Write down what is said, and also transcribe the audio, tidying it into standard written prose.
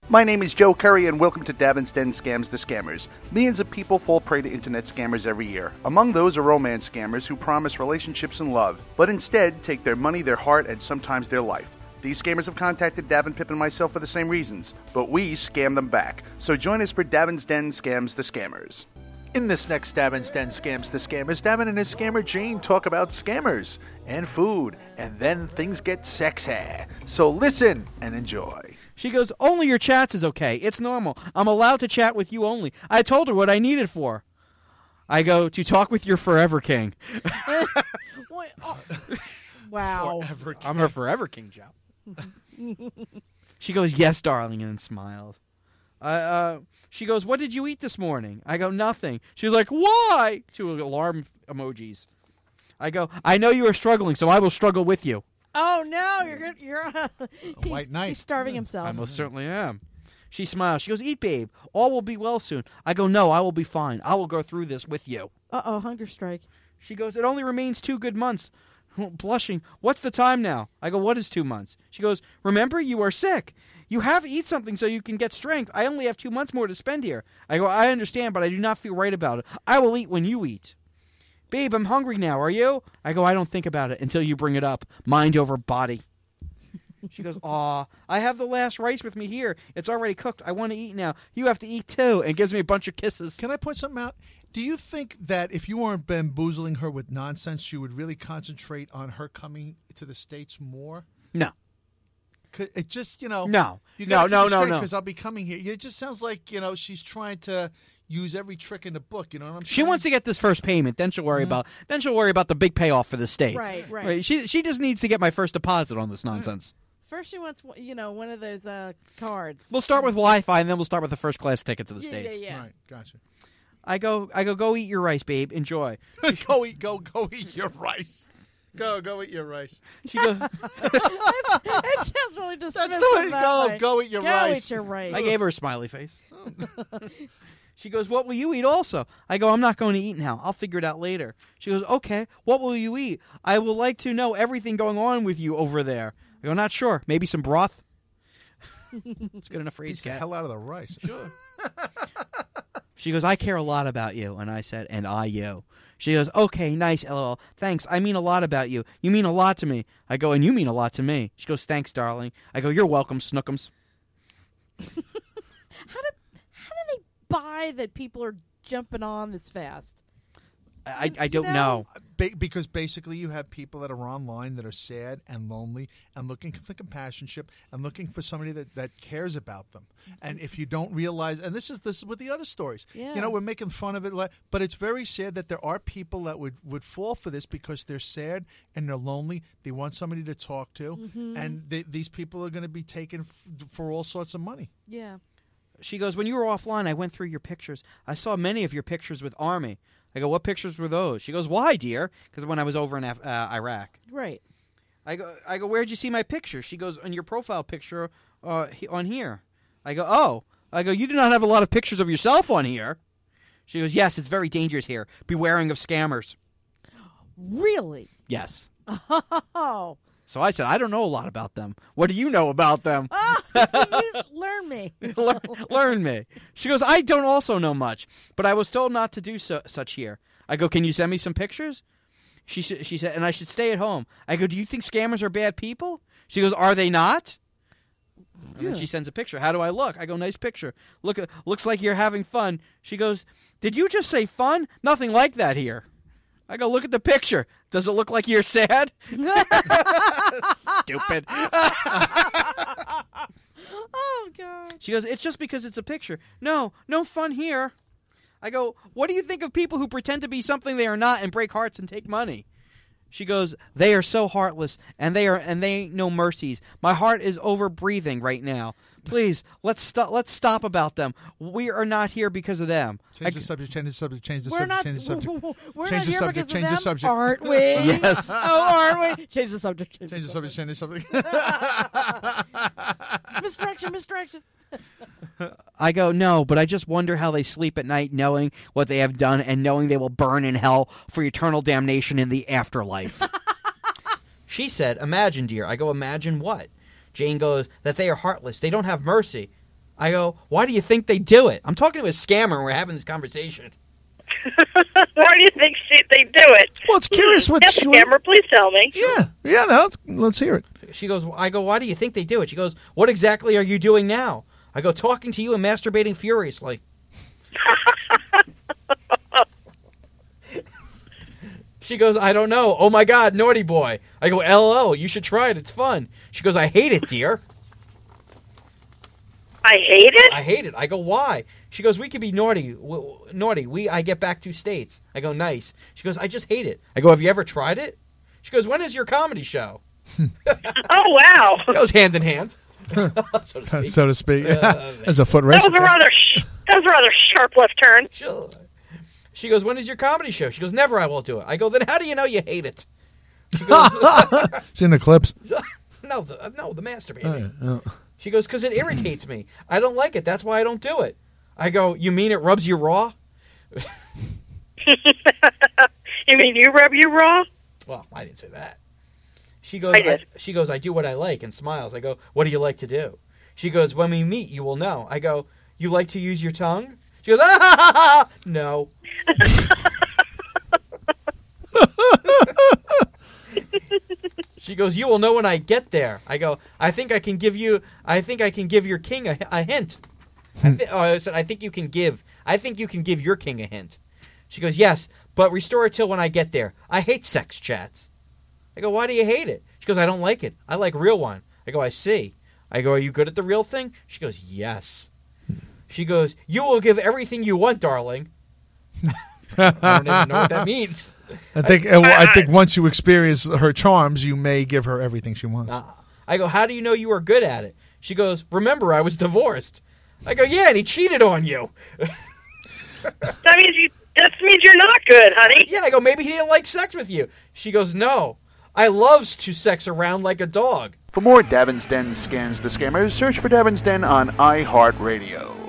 My name is Joe Curry, and welcome to Davin's Den Scams the Scammers. Millions of people fall prey to internet scammers every year. Among those are romance scammers who promise relationships and love, but instead take their money, their heart, and sometimes their life. These scammers have contacted Davin, Pip, and myself for the same reasons, but we scam them back. So join us for Davin's Den Scams the Scammers. In this next Davin's Den Scams the Scammers, Davin and his scammer Jane talk about scammers and food, and then things get sexy. So listen and enjoy. She goes, only your chats is okay. It's normal. I'm allowed to chat with you only. I told her what I needed for. I go, to talk with your forever king. What? Oh. Wow. Forever king. I'm her forever king, Joe. She goes, yes, darling, and smiles. She goes, what did you eat this morning? I go, nothing. She was like, why? Two alarm emojis. I go, I know you are struggling, so I will struggle with you. Oh no, you're A white knight. He's starving himself. I most certainly am. She smiles. She goes, eat, babe. All will be well soon. I go, no, I will be fine. I will go through this with you. Uh-oh, hunger strike. She goes, it only remains 2 good months. Blushing, what's the time now? I go, what is 2 months? She goes, remember, you are sick. You have to eat something so you can get strength. I only have 2 months more to spend here. I go, I understand, but I do not feel right about it. I will eat when you eat. Babe, I'm hungry now. Are you? I go, I don't think about it until you bring it up. Mind over body. She goes, aw, I have the last rice with me here. It's already cooked. I want to eat now. You have to eat too. And gives me a bunch of kisses. Can I point something out? Do you think that if you weren't bamboozling her with nonsense, she would really concentrate on her coming to the States more? No. It just, you know. No. You No. Because I'll be coming here. It just sounds like, she's trying to use every trick in the book. You know what I'm saying? She wants to get this first payment. Then she'll worry about. Then she'll worry about the big payoff for the States. Right. She just needs to get my first deposit on this nonsense. First she wants, one of those cards. We'll start with Wi-Fi, and then we'll start with the first class ticket to the States. Yeah. Right, gotcha. I go, go eat your rice, babe. Enjoy. Go eat your rice. Go eat your rice. She goes, It sounds really dismissive. That's the way to go. Way. Go eat your Go rice. eat your rice. I gave her a smiley face. She goes, what will you eat also? I go, I'm not going to eat now. I'll figure it out later. She goes, okay, what will you eat? I would like to know everything going on with you over there. I go, not sure. Maybe some broth? It's good enough for Eats each the cat. hell out of the rice. Sure. She goes, I care a lot about you. And I said, and I you. She goes, okay, nice, LOL. Thanks, I mean a lot about you. You mean a lot to me. I go, and you mean a lot to me. She goes, thanks, darling. I go, you're welcome, Snookums. How do they buy that people are jumping on this fast? I don't know. Because basically you have people that are online that are sad and lonely and looking for companionship and looking for somebody that cares about them. And if you don't realize, and this is with the other stories, Yeah. We're making fun of it, but it's very sad that there are people that would fall for this because they're sad and they're lonely. They want somebody to talk to, and these people are going to be taken for all sorts of money. Yeah. She goes, when you were offline, I went through your pictures. I saw many of your pictures with Army. I go, what pictures were those? She goes, why, dear? Because when I was over in Iraq. Right. I go, where'd you see my picture? She goes, on your profile picture on here. I go, oh. I go, you do not have a lot of pictures of yourself on here. She goes, yes, it's very dangerous here. Bewaring of scammers. Really? Yes. Oh. So I said, I don't know a lot about them. What do you know about them? You learn me. Learn me. She goes, I don't also know much, but I was told not to do such here. I go, can you send me some pictures? She said, and I should stay at home. I go, do you think scammers are bad people? She goes, are they not? And then she sends a picture. How do I look? I go, nice picture. Looks like you're having fun. She goes, did you just say fun? Nothing like that here. I go, look at the picture. Does it look like you're sad? Stupid. Oh, God. She goes, it's just because it's a picture. No fun here. I go, what do you think of people who pretend to be something they are not and break hearts and take money? She goes, they are so heartless, and they ain't no mercies. My heart is over breathing right now. Please, let's stop about them. We are not here because of them. Change the subject. Change the subject. We're not Change the subject. We're Change not the here subject. because Change of the them, subject. aren't we? Yes. Oh, aren't we? Change the subject. Change the subject. Change the subject. Misdirection. I go, no, but I just wonder how they sleep at night knowing what they have done and knowing they will burn in hell for eternal damnation in the afterlife. She said, imagine, dear. I go, imagine what? Jane goes, that they are heartless. They don't have mercy. I go, why do you think they do it? I'm talking to a scammer and we're having this conversation. Why do you think they do it? Well, it's curious what Yes, scammer, please tell me. Yeah. No, let's hear it. She goes, I go, why do you think they do it? She goes, what exactly are you doing now? I go, talking to you and masturbating furiously. She goes, I don't know. Oh, my God, naughty boy. I go, LOL, you should try it. It's fun. She goes, I hate it, dear. I hate it? I hate it. I go, why? She goes, we could be naughty. I get back 2 states. I go, nice. She goes, I just hate it. I go, have you ever tried it? She goes, when is your comedy show? Oh, wow. Goes hand in hand. So to speak. As a foot race. That was a rather sharp left turn. Sure. She goes, when is your comedy show? She goes, never, I won't do it. I go, then how do you know you hate it? She goes, it's in the clips. No, the masturbating. She goes, because it irritates me. I don't like it. That's why I don't do it. I go, you mean it rubs you raw? You mean you rub you raw? Well, I didn't say that. She goes, I do what I like, and smiles. I go, what do you like to do? She goes, when we meet, you will know. I go, you like to use your tongue? She goes, ah, ha, ha, ha. No. She goes, you will know when I get there. I go, I think I can give your king a hint. I said, I think you can give your king a hint. She goes, yes, but restore it till when I get there. I hate sex chats. I go, why do you hate it? She goes, I don't like it. I like real one. I go, I see. I go, are you good at the real thing? She goes, yes. She goes, you will give everything you want, darling. I don't even know what that means. I think once you experience her charms, you may give her everything she wants. I go, how do you know you are good at it? She goes, remember, I was divorced. I go, yeah, and he cheated on you. That means you're not good, honey. Yeah, I go, maybe he didn't like sex with you. She goes, no, I loves to sex around like a dog. For more Davin's Den Scams the Scammers, search for Davin's Den on iHeartRadio.